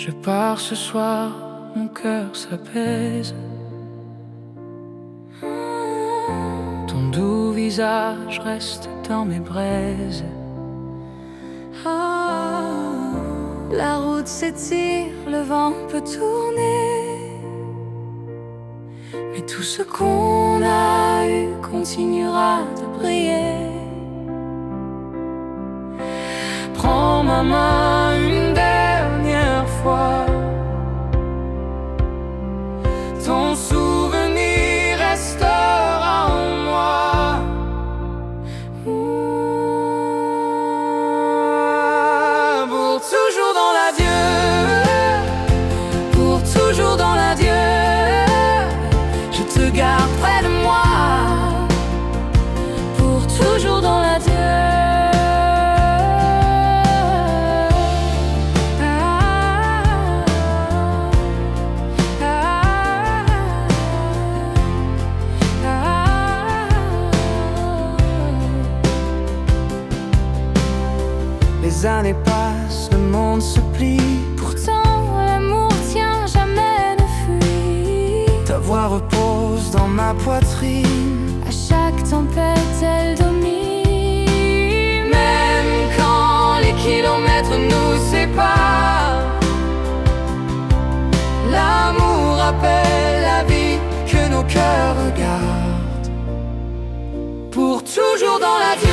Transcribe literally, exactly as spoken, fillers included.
Je pars ce soir, mon cœur s'apaise. Ton doux visage reste dans mes braises. La route s'étire, le vent peut tourner, mais tout ce qu'on a eu continuera de briller. Prends ma main une dernière fois. Ton souvenir restera en moi. Pour toujours dans l'adieu, pour toujours dans l'adieu, je te garde près de moi. Pour toujours dans l'adieu. Les années passent, le monde se plie. Pourtant l'amour tient, jamais ne fuit. Ta voix repose dans ma poitrine. À chaque tempête elle domine. Même quand les kilomètres nous séparent, l'amour rappelle la vie que nos cœurs regardent. Pour toujours dans la vie.